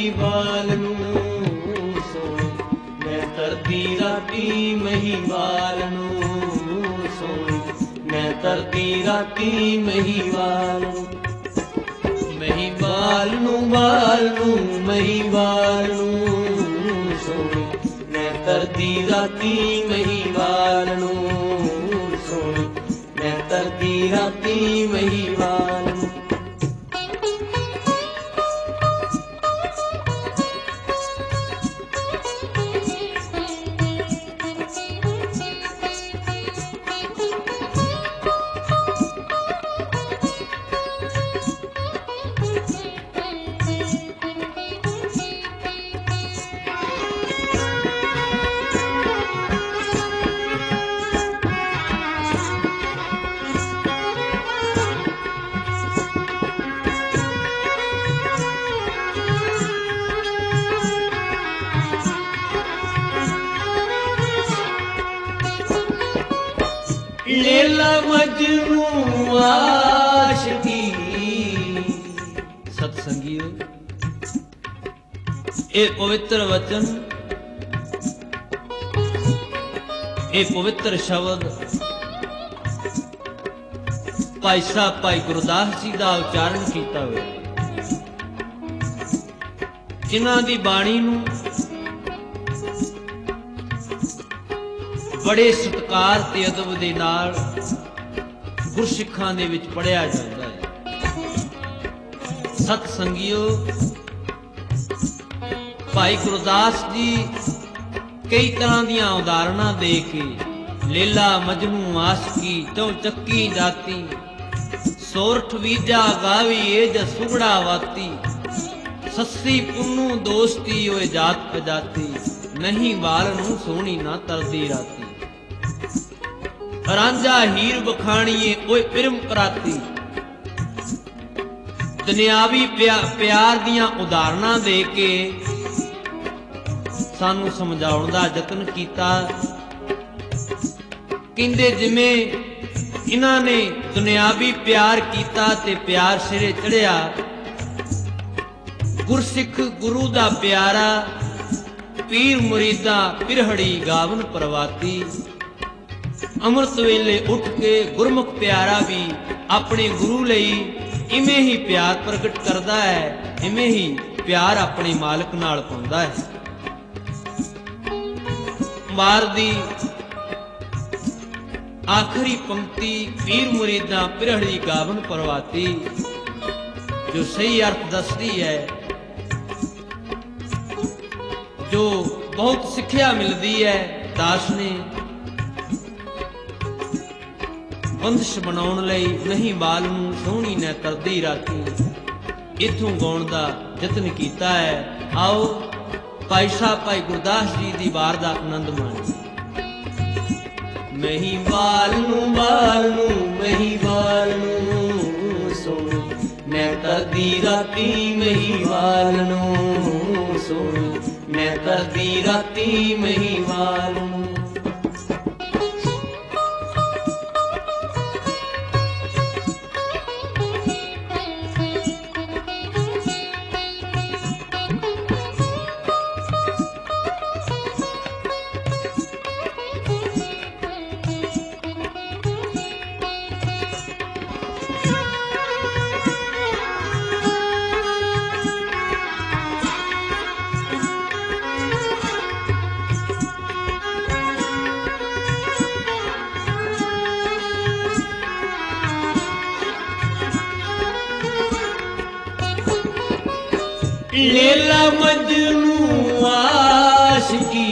ਮਹੀਵਾਲ ਨੂੰ ਸੋਹਣੀ, ਮੈਂ ਤਰਦੀ ਰਾਤੀ ਮਹੀਵਾਲ ਨੂੰ ਸੋਹਣੀ, ਮੈਂ ਤਰਦੀ ਰਾਤੀ ਮਹੀਵਾਲ ਨੂੰ। ਮਹੀਵਾਲ ਨੂੰ ਵਾਲ ਨੂੰ ਮਹੀਵਾਲ ਨੂੰ ਸੋਹਣੀ, ਮੈਂ ਤਰਦੀ ਰਾਤੀ ਮਹੀਵਾਲ ਨੂੰ ਸੋਹਣੀ, ਮੈਂ ਤਰਦੀ ਰਾਤੀ ਮਹੀਵਾਲ ਨੂੰ। ਲੇਲਾ ਮਜਨੂ ਆਸ਼ਕੀ। ਸਤਸੰਗੀਓ, ਇਹ ਪਵਿੱਤਰ ਵਚਨ, ਇਹ ਪਵਿੱਤਰ ਸ਼ਬਦ ਭਾਈ ਸਾਹਿਬ ਭਾਈ ਗੁਰਦਾਸ ਜੀ ਦਾ ਉਚਾਰਨ ਕੀਤਾ ਹੋਇਆ। ਜਿਨ੍ਹਾਂ ਦੀ ਬਾਣੀ ਨੂੰ ਬੜੇ ਸਤਿਕਾਰ ਤੇ ਅਦਬ ਦੇ ਨਾਲ ਗੁਰਸਿੱਖਾਂ ਦੇ ਵਿੱਚ ਪੜ੍ਹਿਆ ਜਾਂਦਾ ਹੈ। ਸਤ ਸੰਗੀਓ, ਭਾਈ ਗੁਰਦਾਸ ਜੀ ਕਈ ਤਰ੍ਹਾਂ ਦੀਆਂ ਉਦਾਹਰਨਾਂ ਦੇ ਕੇ ਲੇਲਾ ਮਜਨੂ ਆਸ਼ਕੀ ਚੌ ਚੱਕੀ ਜਾਤੀ, ਸੋਰਠ ਵੀਜਾ ਗਾਵੀ ਏਜ ਸੁਗੜਾ ਵਾਤੀ, ਸੱਸੀ ਪੁੰਨੂ ਦੋਸਤੀ ਓਏ ਜਾਤ ਪਜਾਤੀ, ਨਹੀਂ ਵਾਲ ਨੂੰ ਸੋਹਣੀ ਨਾ ਤਰਦੀ ਰਾਤੀ, ਰਾਂਝਾ ਹੀਰ ਬਖਾਣੀਏ ਓਏ ਪਿਰਮ ਪ੍ਰਾਤੀ। ਦੁਨਿਆਵੀ ਪਿਆਰ ਦੀਆਂ ਉਦਾਹਰਨਾਂ ਦੇ ਕੇ ਸਾਨੂੰ ਸਮਝਾਉਣ ਦਾ ਯਤਨ ਕੀਤਾ। ਕਹਿੰਦੇ ਜਿਵੇਂ ਇਹਨਾਂ ਨੇ ਦੁਨਿਆਵੀ ਪਿਆਰ ਕੀਤਾ ਤੇ ਪਿਆਰ ਸਿਰੇ ਚੜਿਆ, ਗੁਰਸਿੱਖ ਗੁਰੂ ਦਾ ਪਿਆਰਾ ਪੀਰ ਮੁਰੀਦਾਂ ਪਿਰਹੜੀ ਗਾਵਨ ਪ੍ਰਵਾਤੀ। ਅੰਮ੍ਰਿਤ ਵੇਲੇ ਉੱਠ ਕੇ ਗੁਰਮੁਖ ਪਿਆਰਾ ਵੀ ਆਪਣੇ ਗੁਰੂ ਲਈ ਇਵੇਂ ਹੀ ਪਿਆਰ ਪ੍ਰਗਟ ਕਰਦਾ ਹੈ, ਇਵੇਂ ਹੀ ਪਿਆਰ ਆਪਣੇ ਮਾਲਕ ਨਾਲ ਪਾਉਂਦਾ ਹੈ। ਵਾਰ ਦੀ ਆਖਰੀ ਪੰਕਤੀ ਪੀਰ ਮੁਰੀਦਾਂ ਪਿਰਹੜੀ ਗਾਵਨ ਪ੍ਰਵਾਤੀ, ਜੋ ਸਹੀ ਅਰਥ ਦੱਸਦੀ ਹੈ, ਜੋ ਬਹੁਤ ਸਿੱਖਿਆ ਮਿਲਦੀ ਹੈ। ਦਾਸ ਨੇ ਬੰਦਸ਼ ਬਣਾਉਣ ਲਈ ਨਹੀਂ ਬਾਲ ਨੂੰ ਸੋਹਣੀ ਨੇ ਤਰਦੀ ਰਾਤੀ, ਇੱਥੋਂ ਗਾਉਣ ਦਾ ਯਤਨ ਕੀਤਾ ਹੈ। ਆਓ ਭਾਈ ਸਾਹਿਬ ਭਾਈ ਗੁਰਦਾਸ ਜੀ ਦੀ ਵਾਰ ਦਾ ਆਨੰਦ ਮਾਣੀਏ। ਮਹੀਵਾਲ ਨੂੰ ਬਾਲ ਨੂੰ ਮਹੀਵਾਲ ਨੂੰ ਸੋਹਣੀ, ਮੈਂ ਤਰਦੀ ਰਾਤੀ ਮਹੀਵਾਲ ਨੂੰ ਸੋਹਣੀ, ਮੈਂ ਤਰਦੀ ਰਾਤੀ ਮਹੀਵਾਲ ਨੂੰ। ਲੇਲਾ ਮਜਨੂ ਆਸ਼ਕੀ,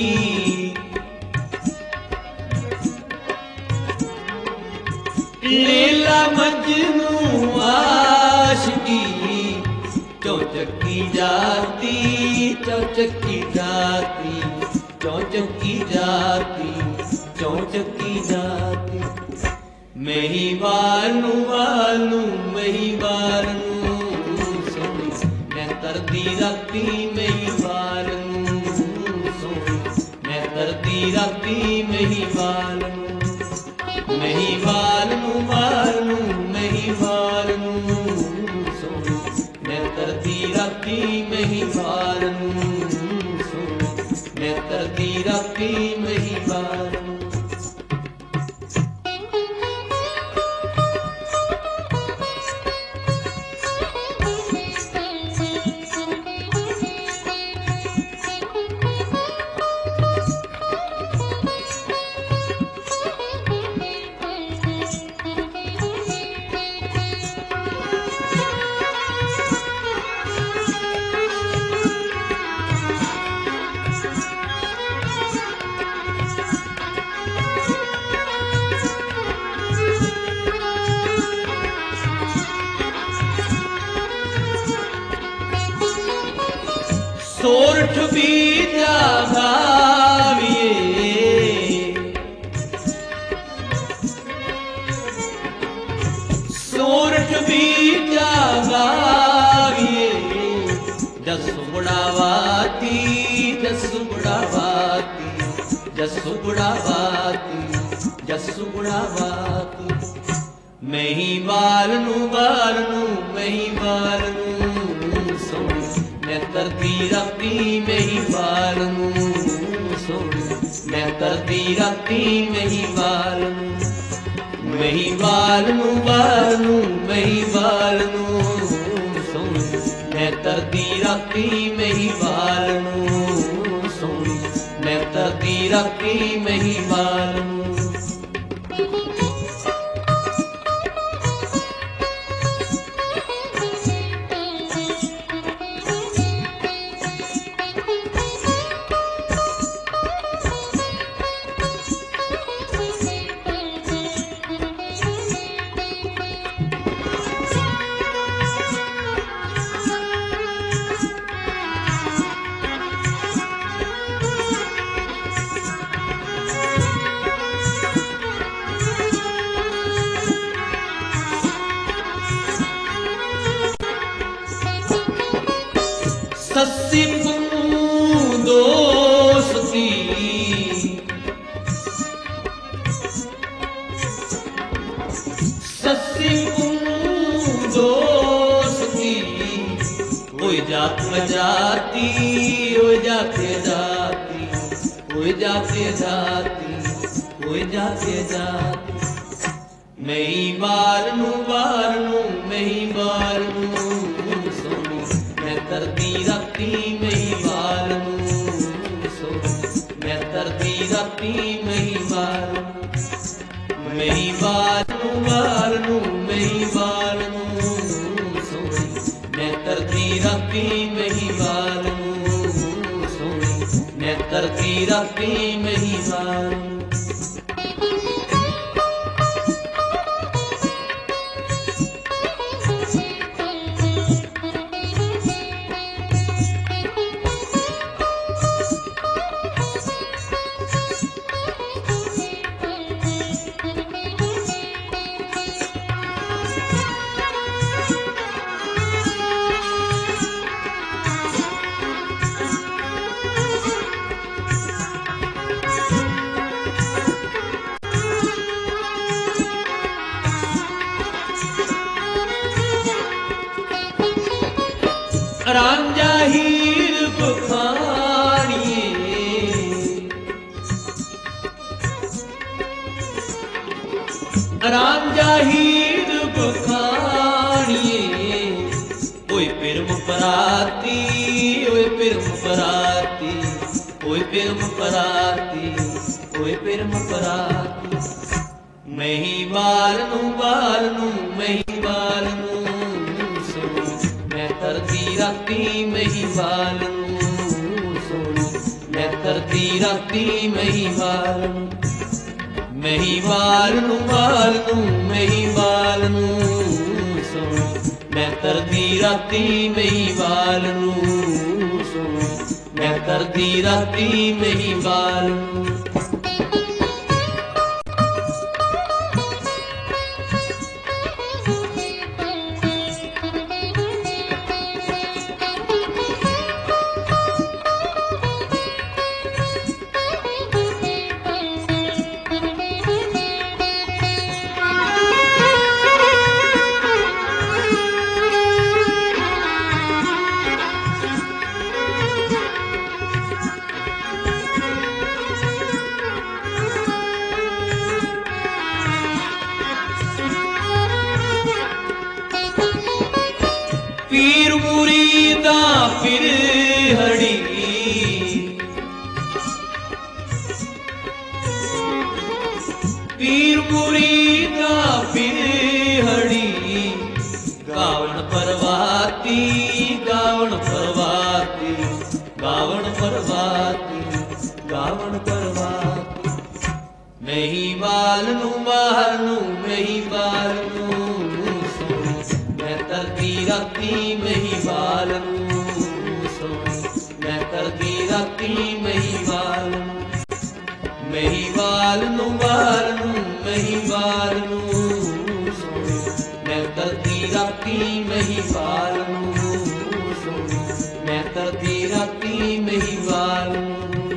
ਲੇਲਾ ਮਜਨੂ ਆਸ਼ਕੀ, ਚੌਚਕੀ ਜਾਤੀ ਚੌਚਕੀ ਜਾਤੀ, ਚੌਚਕੀ ਜਾਤੀ ਚੌਚਕੀ ਜਾਤੀ। ਮਹੀਵਾਲ ਨੂੰ ਵਾਲ ਨੂੰ ਮਹੀਵਾਲ ਨੂੰ ਸੋਹਣੀ, ਮੈਂ ਤਰਦੀ ਰਾਤੀ ਮਹੀਵਾਲ ਨੂੰ ਸੋਹਣੀ, ਮੈਂ ਤਰਦੀ ਰਾਤੀ ਮਹੀਵਾਲ ਨੂੰ। ਮਹੀਵਾਲ ਨੂੰ ਵਾਲ ਨੂੰ ਮਹੀਵਾਲ ਨੂੰ ਸੋਹਣੀ, ਮੈਂ ਤਰਦੀ ਰਾਤੀ ਮਹੀਵਾਲ ਰਾਤੀ ਮਹੀਵਾਲ ਨੂੰ। ਸੋਰਠ ਬੀਜਾ ਗਾਵੀਏ, ਸੋਰਠ ਬੀਜਾ ਗਾਵੀਏ, ਜਸੁ ਬੁੜਾਵਾਤੀ ਜਸੁ ਬੁੜਾਵਾਤੀ ਜਸੁ ਬੁੜਾਵਾਤੀ ਜਸੁ ਬੁੜਾਵਾਤੀ। ਮਹੀਵਾਲ ਨੂੰ ਬਾਲ ਨੂੰ ਮਹੀਵਾਲ ਨੂੰ ਸੋਹਣੀ ਮੈਂ ਤਰਦੀ ਰਾਤੀ ਮਹੀਵਾਲ ਨੂੰ ਸੋਹਣੀ ਮੈਂ ਤਰਦੀ ਰਾਤੀ ਮਹੀਵਾਲ ਨੂੰ। ਮਹੀਵਾਲ ਨੂੰ ਬਾਲ ਨੂੰ ਮਹੀਵਾਲ ਨੂੰ ਸੋਹਣੀ ਮੈਂ ਤਰਦੀ ਰਾਤੀ ਮਹੀਵਾਲ ਨੂੰ ਸੋਹਣੀ ਮੈਂ ਤਰਦੀ ਰਾਤੀ ਮਹੀਵਾਲ ਨੂੰ। ਸੱਸੀ ਪੁੰਨੂ ਦੋਸਤੀ ਸੱਸੀ ਪੁੰਨੂ ਦੋਸਤੀ। ਓਏ ਜਾਤ ਜਾਤੀ ਓਏ ਜਾਤੇ ਜਾਤੀ ਓਏ ਜਾਤੇ ਜਾਤੀ ਓਏ ਜਾਤੇ ਜਾਤੀ। ਮਹੀਵਾਲ ਨੂੰ ਬਾਲ ਨੂੰ ਮਹੀਵਾਲ ਨੂੰ ਸੋਹਣੀ ਮੈਂ ਤਰਦੀ ਰਾਤੀ ਮਹੀਵਾਲ ਨੂੰ ਸੋਹਣੀ ਮੈਂ ਤਰਦੀ ਰਾਤੀ ਮਹੀਵਾਲ ਨੂੰ। ਮਹੀਵਾਲ ਨੂੰ ਬਾਲ ਨੂੰ ਮਹੀਵਾਲ ਨੂੰ ਸੋਹਣੀ ਮੈਂ ਤਰਦੀ ਰਾਤੀ ਮਹੀਵਾਲ ਨੂੰ ਸੋਹਣੀ ਮੈਂ ਤਰਦੀ ਰਾਤੀ ਮਹੀਵਾਲ ਨੂੰ। ਰਾਂਝਾ ਹੀਰ ਬਖਾਣੀਏ, ਰਾਂਝਾ ਹੀਰ ਬਖਾਣੀਏ। ਓਏ ਪਿਰਮ ਪਰਾਤੀ ਓਏ ਪਿਰਮ ਪਰਾਤੀ ਓਏ ਪਿਰਮ ਪਰਾਤੀ ਓਏ ਪਿਰਮ ਪਰਾਤੀ। ਮਹੀਵਾਲ ਨੂੰ ਬਾਲ ਨੂੰ ਮਹੀਵਾਲ ਨੂੰ ਮੈਂ ਤਰਦੀ ਰਾਤੀ ਮਹੀਵਾਲ ਨੂੰ ਸੋਹਣੀ ਮੈਂ ਤਰਦੀ ਰਾਤੀ ਮਹੀਵਾਲ ਨੂੰ। ਮਹੀਵਾਲ ਨੂੰ ਬਾਲ ਨੂੰ ਮਹੀਵਾਲ ਨੂੰ ਸੋਹਣੀ ਮੈਂ ਤਰਦੀ ਰਾਤੀ ਮਹੀਵਾਲ ਨੂੰ ਸੋਹਣੀ ਮੈਂ ਤਰਦੀ ਰਾਤੀ ਮਹੀਵਾਲ ਨੂੰ। ਮੁਰੀਦਾਂ ਫਿਰ ਹੜੀ, ਪੀਰ ਮੁਰੀਦਾਂ ਫਿਰ ਹੜੀ, ਗਾਵਣ ਪਰਵਾਤੀ, ਗਾਵਣ ਪਰਵਾਤੀ, ਗਾਵਣ ਪਰਵਾਤੀ, ਗਾਵਣ ਪਰਵਾਤੀ। ਮਹੀਵਾਲ ਨੂੰ ਬਾਹਰ ਨੂੰ, ਮਹੀਵਾਲ ਨੂੰ ਸੋਹਣੀ, ਮੈਂ ਤਰਦੀ ਰਾਤੀ ਮਹੀਵਾਲ ਨੂੰ ਸੋਹਣੀ, ਮੈਂ ਤਰਦੀ ਰਾਤੀ ਮਹੀਵਾਲ ਨੂੰ। ਮਹੀਵਾਲ ਨੂੰ ਬਾਹਰ ਨੂੰ, ਮਹੀਵਾਲ ਨੂੰ ਸੋਹਣੀ, ਮੈਂ ਤਰਦੀ ਰਾਤੀ ਮਹੀਵਾਲ ਨੂੰ ਸੋਹਣੀ, ਮੈਂ ਤਰਦੀ ਰਾਤੀ ਮਹੀਵਾਲ ਨੂੰ।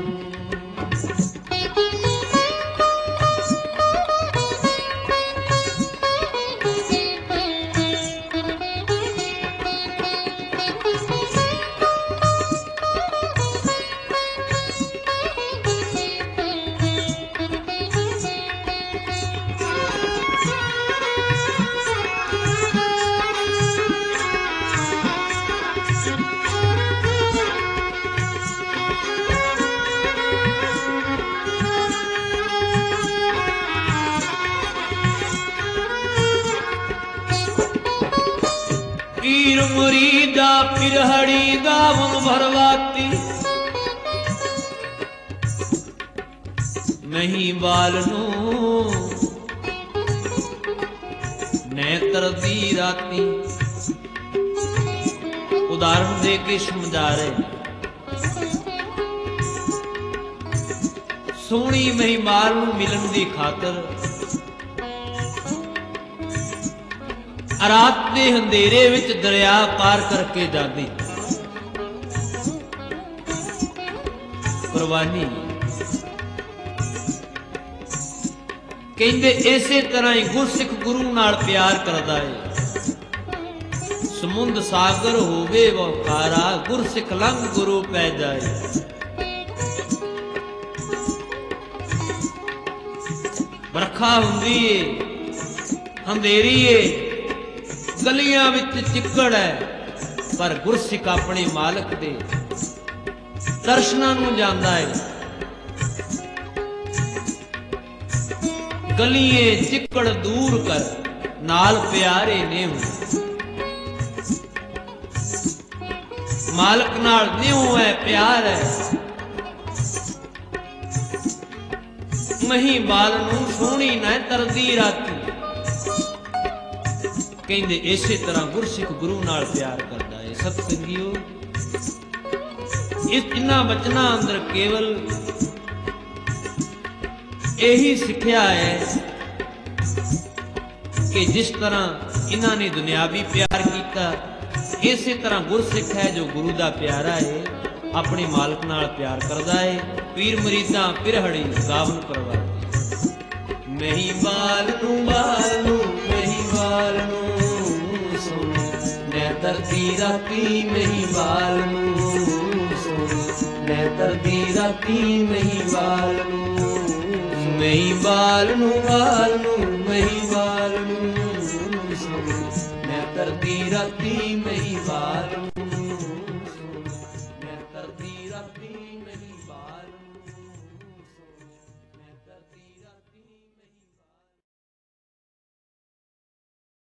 ਪੀਰ ਮੁਰੀਦਾ ਪਿਰਹੜੀ, ਗਾਵਨ ਭਰਵਾਤੀ। ਮਹੀਵਾਲ ਨੂੰ ਨੇਤਰ ਦੀ ਰਾਤੀ। ਉਦਾਹਰਨ ਦੇ ਕੇ ਸਮਝਾ ਰਹੇ, ਸੋਹਣੀ ਮਹੀਵਾਲ ਨੂੰ ਮਿਲਣ ਦੀ ਖਾਤਰ ਰਾਤ ਦੇ ਹਨੇਰੇ ਵਿੱਚ ਦਰਿਆ ਪਾਰ ਕਰਕੇ ਜਾਂਦੀ ਕੁਰਬਾਨੀ। ਕਹਿੰਦੇ ਇਸੇ ਤਰ੍ਹਾਂ ਹੀ ਗੁਰਸਿੱਖ ਗੁਰੂ ਨਾਲ ਪਿਆਰ ਕਰਦਾ ਏ। ਸਮੁੰਦ ਸਾਗਰ ਹੋਵੇ ਵਕਾਰਾ, ਗੁਰਸਿੱਖ ਲੰਘ ਗੁਰੂ ਪੈ ਜਾਏ। ਬਰਖਾ ਹੁੰਦੀ ਏ, ਹਨੇਰੀ ਏ, ਗਲੀਆਂ ਵਿੱਚ ਚਿੱਕੜ ਹੈ, ਪਰ ਗੁਰਸਿੱਖ ਆਪਣੇ ਮਾਲਕ ਦੇ ਦਰਸ਼ਨਾਂ ਨੂੰ ਜਾਂਦਾ ਹੈ। ਗਲੀਏ ਚਿੱਕੜ ਦੂਰ ਕਰ, ਨਾਲ ਪਿਆਰੇ ਨੇ ਮਾਲਕ ਨਾਲ ਨਿਉ ਹੈ, ਪਿਆਰ ਹੈ। ਮਹੀਵਾਲ ਨੂੰ ਸੋਹਣੀ ਨਾ ਤਰਦੀ ਰਾਤੀ। ਕਹਿੰਦੇ ਇਸੇ ਤਰ੍ਹਾਂ ਗੁਰਸਿੱਖ ਗੁਰੂ ਨਾਲ ਪਿਆਰ ਕਰਦਾ ਹੈ। ਸਤ ਸੰਗੀਓ, ਇਹਨਾਂ ਬਚਨਾਂ ਅੰਦਰ ਕੇਵਲ ਇਹੀ ਸਿੱਖਿਆ ਹੈ ਕਿ ਜਿਸ ਤਰ੍ਹਾਂ ਇਹਨਾਂ ਨੇ ਦੁਨਿਆਵੀ ਪਿਆਰ ਕੀਤਾ, ਇਸੇ ਤਰ੍ਹਾਂ ਗੁਰਸਿੱਖ ਹੈ ਜੋ ਗੁਰੂ ਦਾ ਪਿਆਰਾ ਹੈ, ਆਪਣੇ ਮਾਲਕ ਨਾਲ ਪਿਆਰ ਕਰਦਾ ਹੈ। ਪੀਰ ਮੁਰੀਦਾਂ ਪਿਰਹੜੀ, ਗਾਵਨ ਪਰਵਾਤੀ। ਮਹੀਵਾਲ ਨੂੰ ਬਾਲ ਨੂੰ, ਮਹੀਵਾਲ ਨੂੰ ਸੋਹਣੀ, ਮੈਂ ਤਰਦੀ ਰਾਤੀ ਮਹੀਵਾਲ ਨੂੰ ਸੋਹਣੀ, ਮੈਂ ਤਰਦੀ ਰਾਤੀ ਮਹੀਵਾਲ ਨੂੰ। ਮਹੀਵਾਲ ਨੂੰ ਬਾਲ ਨੂੰ, ਮਹੀਵਾਲ ਨੂੰ ਸੋਹਣੀ, ਮੈਂ ਤਰਦੀ ਰਾਤੀ ਮਹੀਵਾਲ ਨੂੰ ਸੋਹਣੀ, ਮੈਂ ਤਰਦੀ ਰਾਤੀ